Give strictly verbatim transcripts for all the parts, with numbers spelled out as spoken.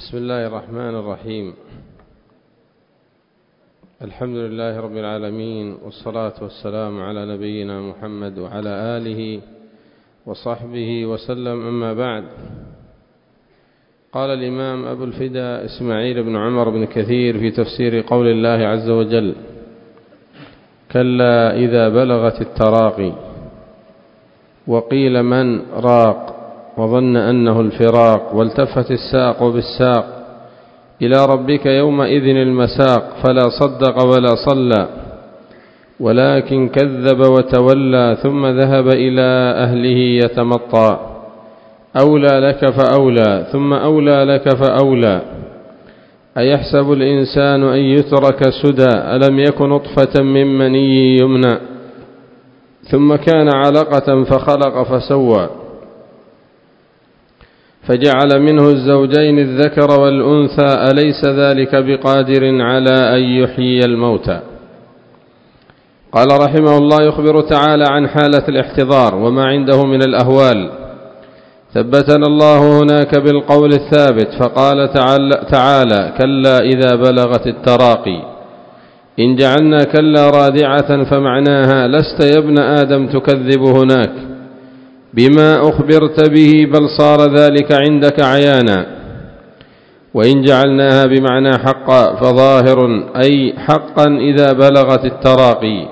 بسم الله الرحمن الرحيم. الحمد لله رب العالمين، والصلاة والسلام على نبينا محمد وعلى آله وصحبه وسلم، أما بعد. قال الإمام أبو الفداء إسماعيل بن عمر بن كثير في تفسير قول الله عز وجل: كلا إذا بلغت التراقي. وقيل من راق وظن أنه الفراق، والتفت الساق بالساق إلى ربك يومئذ المساق، فلا صدق ولا صلى ولكن كذب وتولى ثم ذهب إلى أهله يتمطى. أولى لك فأولى ثم أولى لك فأولى. أيحسب الإنسان أن يترك سدى ألم يكن نطفة من مني يمنى ثم كان علقة فخلق فسوى فجعل منه الزوجين الذكر والأنثى أليس ذلك بقادر على أن يحيي الموتى. قال رحمه الله: يخبر تعالى عن حالة الاحتضار وما عنده من الأهوال. ثبتنا الله هناك بالقول الثابت، فقال تعالى: كلا إذا بلغت التراقي. إن جعلنا كلا رادعة فمعناها لست يا ابن آدم تكذب هناك بما أخبرت به، بل صار ذلك عندك عيانا. وإن جعلناها بمعنى حقا فظاهر أي حقا إذا بلغت التراقي،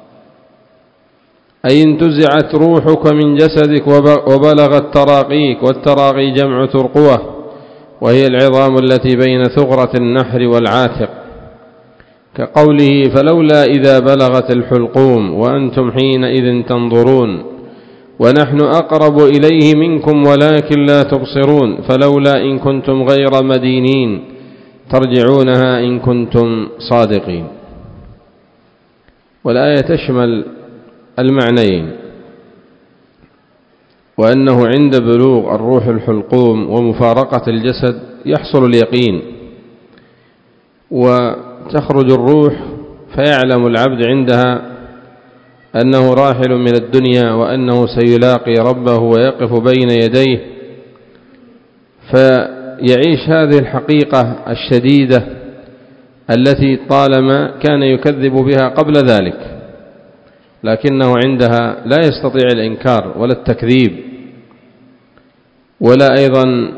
أي انتزعت روحك من جسدك وبلغت تراقيك. والتراقي جمع ترقوة، وهي العظام التي بين ثغرة النحر والعاتق، كقوله: فلولا إذا بلغت الحلقوم وأنتم حينئذ تنظرون ونحن أقرب إليه منكم ولكن لا تبصرون، فلولا إن كنتم غير مدينين ترجعونها إن كنتم صادقين. والآية تشمل المعنيين، وأنه عند بلوغ الروح الحلقوم ومفارقة الجسد يحصل اليقين، وتخرج الروح فيعلم العبد عندها أنه راحل من الدنيا، وأنه سيلاقي ربه ويقف بين يديه، فيعيش هذه الحقيقة الشديدة التي طالما كان يكذب بها قبل ذلك، لكنه عندها لا يستطيع الإنكار ولا التكذيب ولا أيضا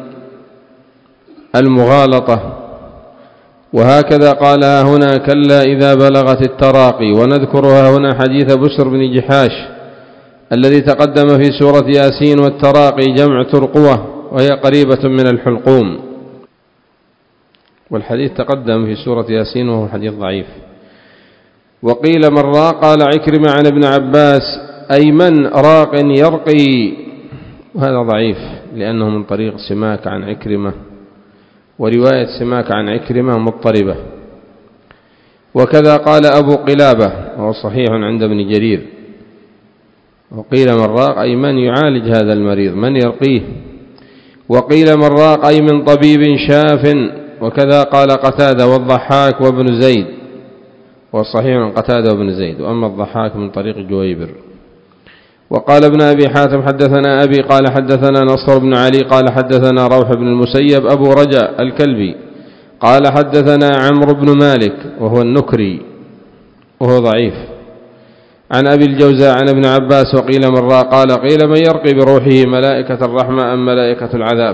المغالطة. وهكذا قالها هنا: كلا إذا بلغت التراقي. ونذكرها هنا حديث بشر بن جحاش الذي تقدم في سورة ياسين. والتراقي جمع ترقوة، وهي قريبة من الحلقوم، والحديث تقدم في سورة ياسين وهو حديث ضعيف. وقيل من راق، قال عكرمة عن ابن عباس: أي من راق يرقي، وهذا ضعيف لأنه من طريق سماك عن عكرمة، ورواية سماك عن عكرمة مضطربة. وكذا قال أبو قلابة وهو صحيح عند ابن جرير. وقيل من راق أي من يعالج هذا المريض، من يرقيه. وقيل من راق أي من طبيب شاف. وكذا قال قتادة والضحاك وابن زيد، والصحيح عن قتادة وابن زيد، وأما الضحاك من طريق جويبر. وقال ابن أبي حاتم حدثنا أبي قال حدثنا نصر بن علي قال حدثنا روح بن المسيب أبو رجاء الكلبي قال حدثنا عمرو بن مالك وهو النكري وهو ضعيف عن أبي الجوزاء عن ابن عباس. وقيل من راق، قال قيل من يرقي بروحه، ملائكة الرحمة أم ملائكة العذاب؟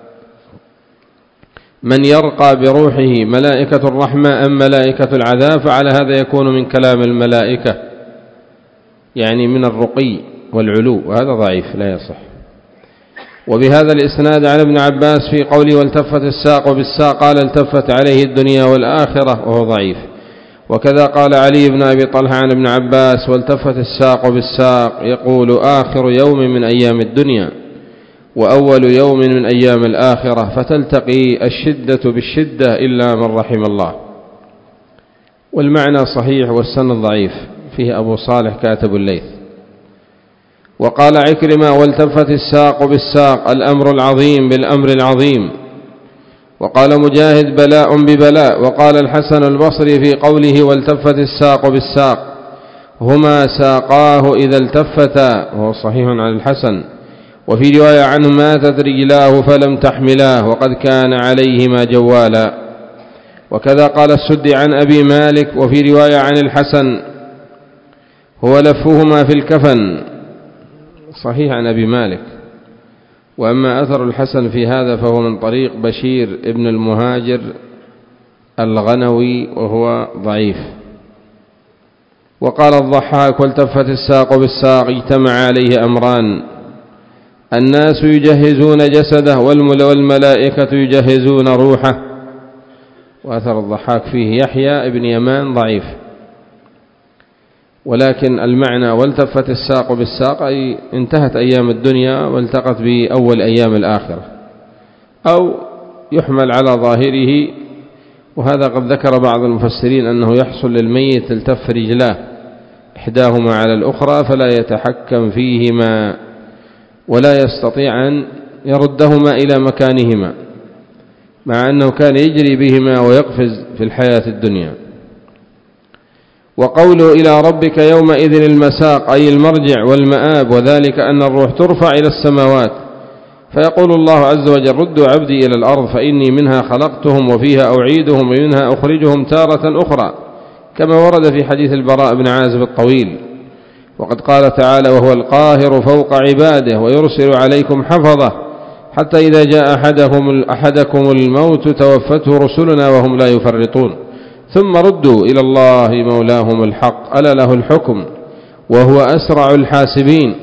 من يرقى بروحه ملائكة الرحمة أم ملائكة العذاب؟ فعلى هذا يكون من كلام الملائكة، يعني من الرقي والعلو، وهذا ضعيف لا يصح. وبهذا الإسناد عن ابن عباس في قوله: والتفت الساق بالساق، قال التفت عليه الدنيا والآخرة، وهو ضعيف. وكذا قال علي بن أبي طلحة عن ابن عباس: والتفت الساق بالساق، يقول آخر يوم من أيام الدنيا وأول يوم من أيام الآخرة، فتلتقي الشدة بالشدة إلا من رحم الله. والمعنى صحيح والسند ضعيف، فيه أبو صالح كاتب الليث. وقال عكرمة: والتفت الساق بالساق، الأمر العظيم بالأمر العظيم. وقال مجاهد: بلاء ببلاء. وقال الحسن البصري في قوله: والتفت الساق بالساق، هما ساقاه إذا التفتا، وهو صحيح عن الحسن. وفي رواية عنه ماتت رجلاه فلم تحملاه وقد كان عليهما جوالا. وكذا قال السدي عن أبي مالك وفي رواية عن الحسن هو لفهما في الكفن، صحيح عن أبي مالك. وأما أثر الحسن في هذا فهو من طريق بشير ابن المهاجر الغنوي وهو ضعيف. وقال الضحاك والتفت الساق بالساق اجتمع عليه أمران: الناس يجهزون جسده والملائكة يجهزون روحه. وأثر الضحاك فيه يحيى ابن يمان ضعيف، ولكن المعنى والتفت الساق بالساق أي انتهت أيام الدنيا والتقت بأول أيام الآخرة، أو يحمل على ظاهره. وهذا قد ذكر بعض المفسرين أنه يحصل للميت التف رجلاه إحداهما على الأخرى فلا يتحكم فيهما ولا يستطيع أن يردهما إلى مكانهما، مع أنه كان يجري بهما ويقفز في الحياة الدنيا. وقوله إلى ربك يومئذ المساق أي المرجع والمآب، وذلك أن الروح ترفع إلى السماوات فيقول الله عز وجل: ردوا عبدي إلى الأرض فإني منها خلقتهم وفيها أعيدهم ومنها أخرجهم تارة أخرى، كما ورد في حديث البراء بن عازب الطويل. وقد قال تعالى: وهو القاهر فوق عباده ويرسل عليكم حفظة حتى إذا جاء أحدكم, أحدكم الموت توفته رسلنا وهم لا يفرطون ثم ردوا إلى الله مولاهم الحق ألا له الحكم وهو أسرع الحاسبين.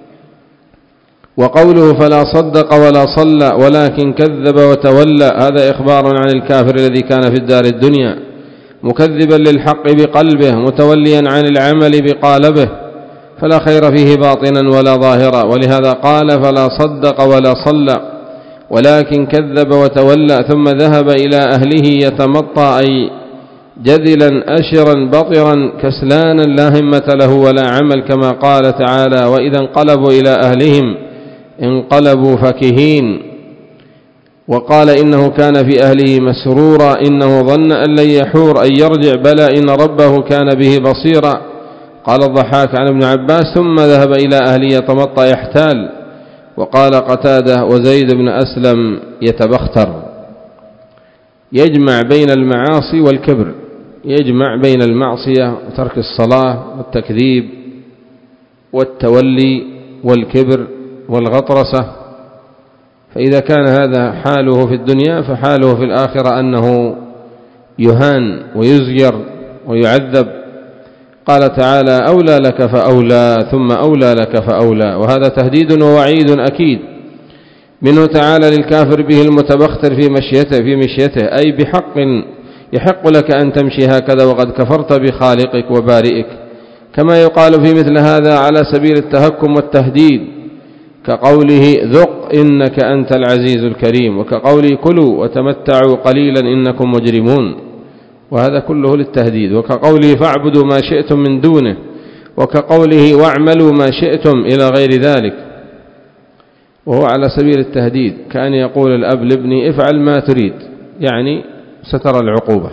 وقوله فلا صدق ولا صلى ولكن كذب وتولى، هذا إخبار عن الكافر الذي كان في الدار الدنيا مكذبا للحق بقلبه متوليا عن العمل بقالبه، فلا خير فيه باطنا ولا ظاهرا. ولهذا قال فلا صدق ولا صلى ولكن كذب وتولى ثم ذهب إلى أهله يتمطى أي جذلا أشرا بطرا كسلانا لا همة له ولا عمل، كما قال تعالى: وإذا انقلبوا إلى أهلهم انقلبوا فكهين. وقال إنه كان في أهله مسرورا إنه ظن أن لن يحور أن يرجع بلى إن ربه كان به بصيرا. قال الضحاك عن ابن عباس ثم ذهب إلى أهله يتمطى يحتال. وقال قتادة وزيد بن أسلم يتبختر، يجمع بين المعاصي والكبر، يجمع بين المعصية وترك الصلاة والتكذيب والتولي والكبر والغطرسة. فإذا كان هذا حاله في الدنيا فحاله في الآخرة أنه يهان ويزجر ويعذب. قال تعالى: أولى لك فأولى ثم أولى لك فأولى، وهذا تهديد ووعيد أكيد منه تعالى للكافر به المتبختر في مشيته في مشيته أي بحق يحق لك أن تمشي هكذا وقد كفرت بخالقك وبارئك، كما يقال في مثل هذا على سبيل التهكم والتهديد، كقوله ذق إنك أنت العزيز الكريم، وكقوله كلوا وتمتعوا قليلا إنكم مجرمون، وهذا كله للتهديد. وكقوله فاعبدوا ما شئتم من دونه، وكقوله واعملوا ما شئتم إلى غير ذلك، وهو على سبيل التهديد، كأن يقول الأب لابني افعل ما تريد، يعني سترى العقوبة.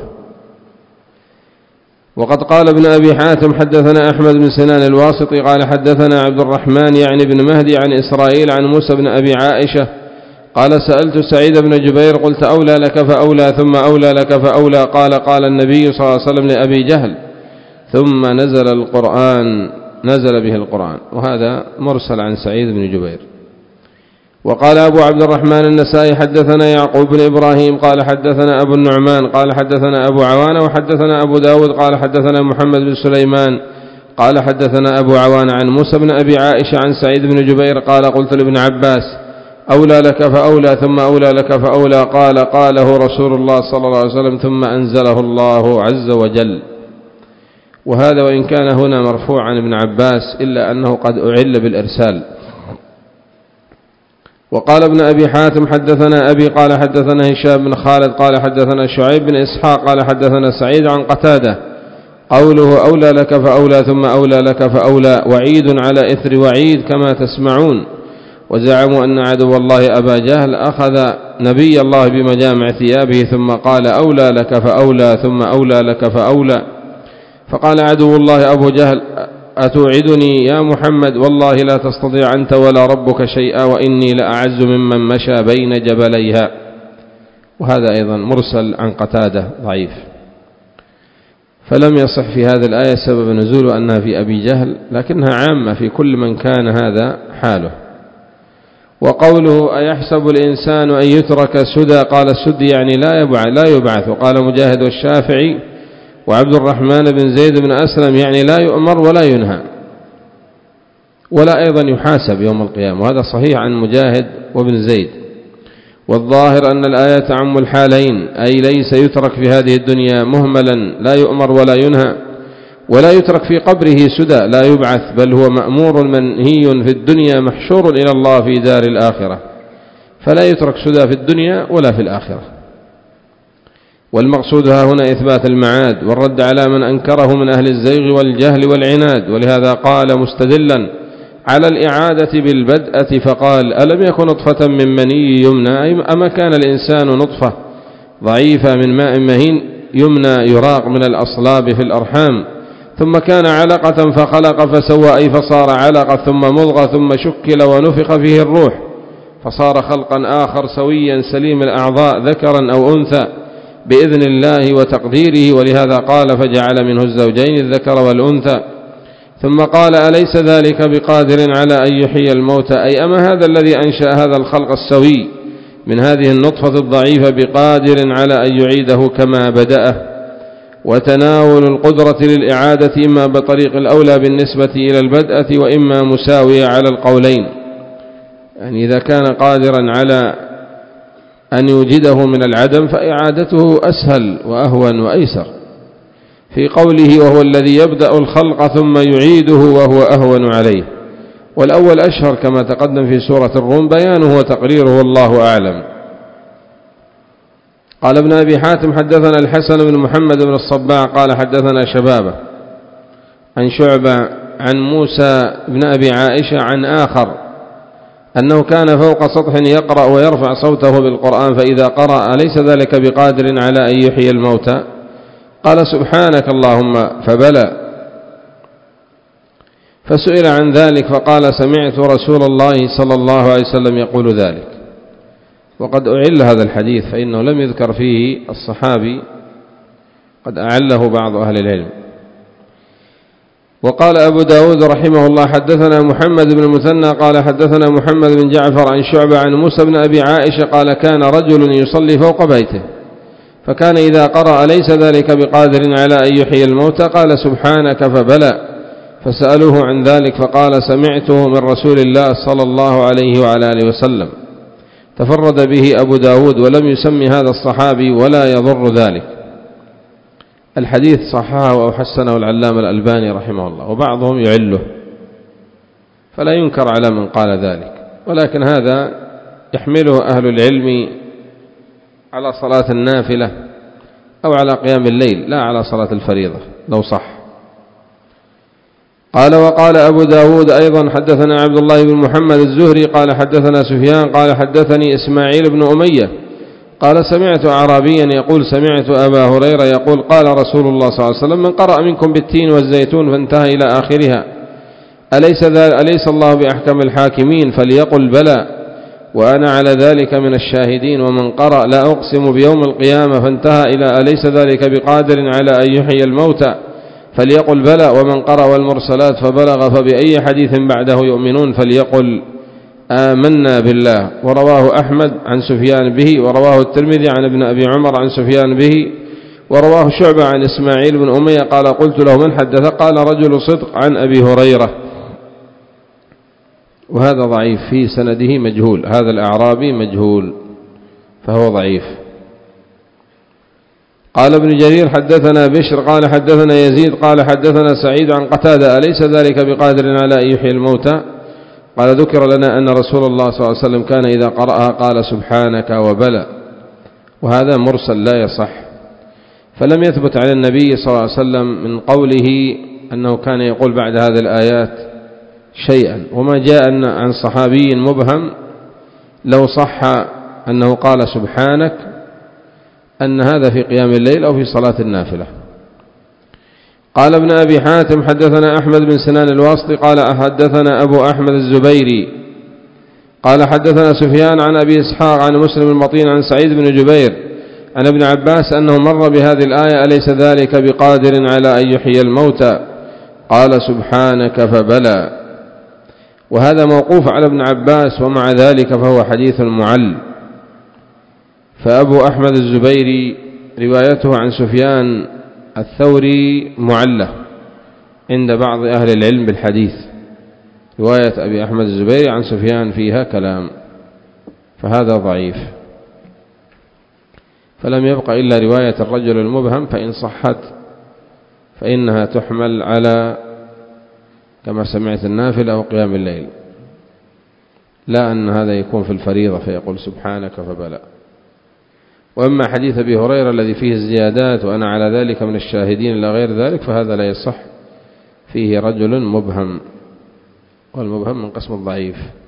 وقد قال ابن أبي حاتم حدثنا أحمد بن سنان الواسطي قال حدثنا عبد الرحمن يعني بن مهدي عن إسرائيل عن موسى بن أبي عائشة قال سألت سعيد بن جبير قلت أولى لك فأولى ثم أولى لك فأولى، قال قال النبي صلى الله عليه وسلم لأبي جهل ثم نزل القرآن نزل به القرآن. وهذا مرسل عن سعيد بن جبير. وقال أبو عبد الرحمن النسائي حدثنا يعقوب بن إبراهيم قال حدثنا أبو النعمان قال حدثنا أبو عوان وحدثنا أبو داود قال حدثنا محمد بن سليمان قال حدثنا أبو عوان عن موسى بن أبي عائشة عن سعيد بن جبير قال قلت لابن عباس أولى لك فأولى ثم أولى لك فأولى، قال قاله رسول الله صلى الله عليه وسلم ثم أنزله الله عز وجل. وهذا وإن كان هنا مرفوع عن ابن عباس إلا أنه قد أعل بالإرسال. وقال ابن أبي حاتم حدثنا أبي قال حدثنا هشام بن خالد قال حدثنا شعيب بن إسحاق قال حدثنا سعيد عن قتادة قوله أولى لك فأولى ثم أولى لك فأولى وعيد على إثر وعيد كما تسمعون. وزعموا أن عدو الله أبا جهل أخذ نبي الله بمجامع ثيابه ثم قال أولى لك فأولى ثم أولى لك فأولى، فقال عدو الله أبو جهل أتوعدني يا محمد والله لا تستطيع أنت ولا ربك شيئا وإني لأعز ممن مشى بين جبليها. وهذا أيضا مرسل عن قتادة ضعيف. فلم يصح في هذه الآية سبب نزول أنها في أبي جهل، لكنها عامة في كل من كان هذا حاله. وقوله أيحسب الإنسان أن يترك سدى، قال السدي يعني لا يبعث, لا يبعث. وقال مجاهد والشافعي وعبد الرحمن بن زيد بن أسلم يعني لا يؤمر ولا ينهى ولا أيضا يحاسب يوم القيامة، وهذا صحيح عن مجاهد وابن زيد. والظاهر أن الآية تعم الحالين، أي ليس يترك في هذه الدنيا مهملا لا يؤمر ولا ينهى، ولا يترك في قبره سدى لا يبعث، بل هو مأمور منهي في الدنيا محشور إلى الله في دار الآخرة، فلا يترك سدى في الدنيا ولا في الآخرة. والمقصود ها هنا إثبات المعاد والرد على من أنكره من أهل الزيغ والجهل والعناد. ولهذا قال مستدلا على الإعادة بالبدءة فقال ألم يكن نطفة من مني يمنى، أما كان الإنسان نطفة ضعيفة من ماء مهين يمنى يراق من الأصلاب في الأرحام، ثم كان علقة فخلق فسوى، أي فصار علقة ثم مضغة ثم شكل ونفخ فيه الروح فصار خلقا آخر سويا سليم الأعضاء ذكرا أو أنثى بإذن الله وتقديره. ولهذا قال فجعل منه الزوجين الذكر والأنثى. ثم قال أليس ذلك بقادر على أن يحيي الموتى، أي أما هذا الذي أنشأ هذا الخلق السوي من هذه النطفة الضعيفة بقادر على أن يعيده كما بدأه. وتناول القدرة للإعادة إما بطريق الأولى بالنسبة إلى البدءة وإما مساوية على القولين، يعني إذا كان قادرا على أن يوجده من العدم فإعادته أسهل وأهون وأيسر، في قوله وهو الذي يبدأ الخلق ثم يعيده وهو أهون عليه. والأول أشهر كما تقدم في سورة الروم بيانه وتقريره والله أعلم. قال ابن أبي حاتم حدثنا الحسن بن محمد بن الصباع قال حدثنا شبابه عن شعبة عن موسى بن أبي عائشة عن آخر أنه كان فوق سطح يقرأ ويرفع صوته بالقرآن، فإذا قرأ أليس ذلك بقادر على أن يحيي الموتى؟ قال سبحانك اللهم، فبلى. فسئل عن ذلك فقال سمعت رسول الله صلى الله عليه وسلم يقول ذلك. وقد أعل هذا الحديث فإنه لم يذكر فيه الصحابي، قد أعله بعض أهل العلم. وقال أبو داود رحمه الله حدثنا محمد بن المثنى قال حدثنا محمد بن جعفر عن شعبة عن موسى بن أبي عائشة قال كان رجل يصلي فوق بيته فكان إذا قرأ ليس ذلك بقادر على أن يحيي الموتى قال سبحانك، فبلى. فسألوه عن ذلك فقال سمعته من رسول الله صلى الله عليه وعلى آله وسلم. تفرد به أبو داود ولم يسمي هذا الصحابي ولا يضر ذلك. الحديث صححه أو حسنه العلامة الألباني رحمه الله، وبعضهم يعله، فلا ينكر على من قال ذلك، ولكن هذا يحمله أهل العلم على صلاة النافلة أو على قيام الليل، لا على صلاة الفريضة لو صح. قال وقال أبو داود أيضا حدثنا عبد الله بن محمد الزهري قال حدثنا سفيان قال حدثني إسماعيل بن أمية قال سمعت أعرابيا يقول سمعت أبا هريرة يقول قال رسول الله صلى الله عليه وسلم من قرأ منكم بالتين والزيتون فانتهى إلى آخرها أليس, أليس الله بأحكم الحاكمين؟ فليقل بلى وأنا على ذلك من الشاهدين. ومن قرأ لا أقسم بيوم القيامة فانتهى إلى أليس ذلك بقادر على أن يحيي الموتى فليقل بلى. ومن قرأ والمرسلات فبلغ فبأي حديث بعده يؤمنون فليقل آمنا بالله. ورواه أحمد عن سفيان به، ورواه الترمذي عن ابن أبي عمر عن سفيان به، ورواه شعبة عن إسماعيل بن أمية قال قلت له من حدث؟ قال رجل صدق عن أبي هريرة. وهذا ضعيف في سنده مجهول، هذا الأعرابي مجهول فهو ضعيف. قال ابن جرير حدثنا بشر قال حدثنا يزيد قال حدثنا سعيد عن قتادة أليس ذلك بقادر على أن يحيي الموتى؟ قال ذكر لنا أن رسول الله صلى الله عليه وسلم كان إذا قرأها قال سبحانك وبلى. وهذا مرسل لا يصح، فلم يثبت على النبي صلى الله عليه وسلم من قوله أنه كان يقول بعد هذه الآيات شيئا. وما جاء عن صحابي مبهم لو صح أنه قال سبحانك أن هذا في قيام الليل أو في صلاة النافلة. قال ابن أبي حاتم حدثنا أحمد بن سنان الواسطي قال حدثنا أبو أحمد الزبيري قال حدثنا سفيان عن أبي إسحاق عن مسلم المطين عن سعيد بن جبير عن ابن عباس أنه مر بهذه الآية أليس ذلك بقادر على أن يحيي الموتى قال سبحانك فبلى. وهذا موقوف على ابن عباس ومع ذلك فهو حديث معل. فأبو أحمد الزبيري روايته عن سفيان الثوري معلة عند بعض أهل العلم بالحديث. رواية أبي أحمد الزبيري عن سفيان فيها كلام فهذا ضعيف. فلم يبق إلا رواية الرجل المبهم فإن صحت فإنها تحمل على كما سمعت النافلة أو قيام الليل، لا أن هذا يكون في الفريضة فيقول سبحانك فبلى. وأما حديث أبي هريرة الذي فيه الزيادات وأنا على ذلك من الشاهدين إلى غير ذلك فهذا لا يصح، فيه رجل مبهم، والمبهم من قسم الضعيف.